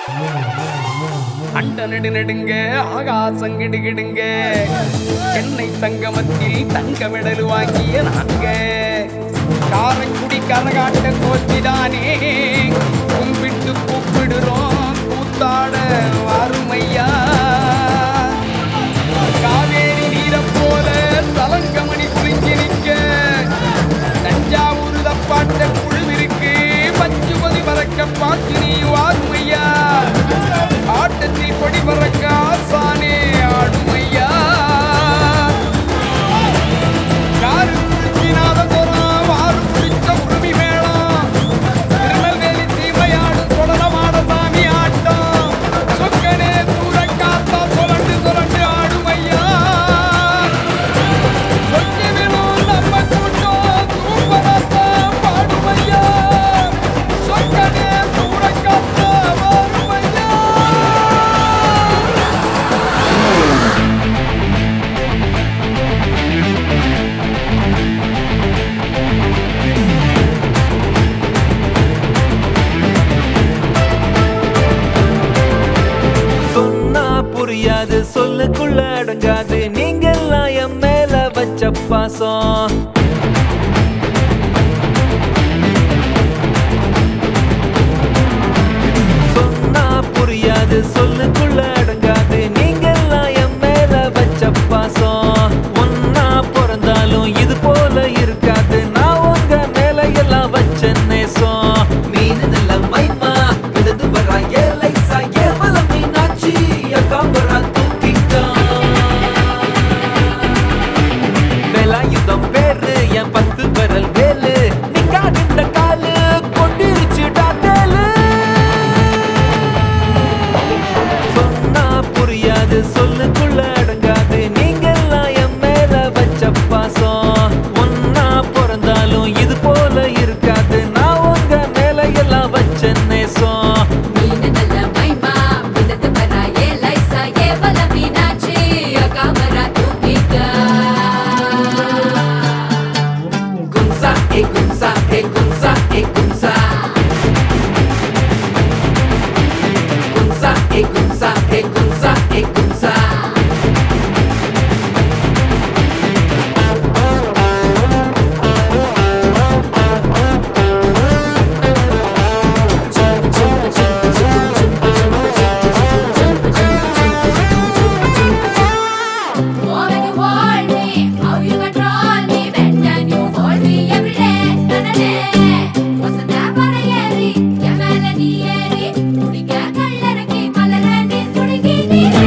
அண்ட நெடு நெடுங்க ஆகாசம் கிடுகிடுங்க சென்னை சங்கமத்தில் தங்க மெடல் வாங்கிய நாங்க காரைக்குடி கரகாட்ட கோச்சிதானே கும்பிட்டு கூப்பிடுறோம் கூத்தாட வாருமையா காவேரி நீரை போல தலங்கமணி குளிஞ்சு நிற்க தஞ்சாவூர் தப்பாட்ட குழுவிற்கு பஞ்சுமதி பறக்க பார்த்து நீ வாருமையா ஆட்டத்தில் கொடி பறக்க ஆசானே ஆடுமையா யாரு குளிச்சினாத சொல்லாம் வாரு குளிச்ச உரிமை மேளம் திருநெல்வேலி சீமையாடு தொடரமாட சாமி ஆட்டம் சொக்கனே தூர காத்தா சொலண்டு சொலண்டு ஆடுமையா சொக்கி வேணும் நம்ம கூட்டம் சூப்பராத்தான் பாடுமையா சொக்கனே தூர காத்தா வாருமையா. சொன்னா புரியாது சொல்லுக்குள்ள அடங்காது நீங்கெல்லாம் என் மேல வச்ச பாசம் சொன்னா புரியாது சொல்லுக்குள்ள அடங்காது நீங்கெல்லாம் என் மேல வச்ச பாசம் ஒன்னா பிறந்தாலும் இது போல இருக்காது நான் உங்க மேல எல்லாம் வச்ச நேசம் மீன் நல்ல மைமா விழுந்து வரா ஏலை சாயவல மீனாட்சி அக்காம்பரா தூக்கிட்டான் வேலாயுதம் பேரு என் 10 விரல் வேலு நிக்காடிந்த காலு கொண்டிருச்சுடா தேலு சொன்னா புரியாது சொல்லுக்குள்ள அடங்காது நீங்கெல்லாம் என் மேல வச்ச பாசம் ஒன்னா பிறந்தாலும் இது போல இருக்காது நான் உங்க மேல எல்லாம் வச்ச நேசம் மீனு நல்ல மைமா விழுந்து வரா ஏலை சாயவல மீனாட்சி அக்காம்பரா தூக்கிட்டா கும்சா ஏ கும்சா ஏ கும்சா ஏ கும்சா கும்சா ஏ கும்சா ஏ கும்சா ஏ கும்சா Oh, when you hold me, how you control me, when can you hold me every day, wasn't that parayeri, yamala ni eri, mudikka kallaraki malarani tudigi neere.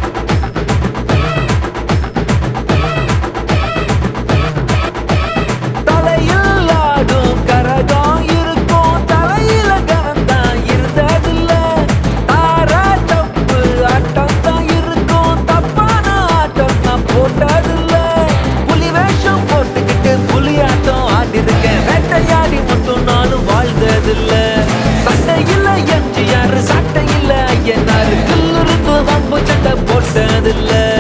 தலையில் ஆடும் கரகம் இருக்கும் தலையில கரந்தான் இருந்ததில்ல தாரா தப்பு ஆட்டம் தான் இருக்கும் தப்பான ஆட்டம் நான் போட்டதில்ல புலி வேஷம் போட்டுக்கிட்டு புலியாட்டம் ஆடிருக்கேன் வேட்டையாடி மட்டும் நானும் வாழ்ந்ததில்ல சண்டையில எம்ஜிஆர் சட்டையில ஐயனாரு கில்லிருந்து வம்பு சட்டை போட்டதில்ல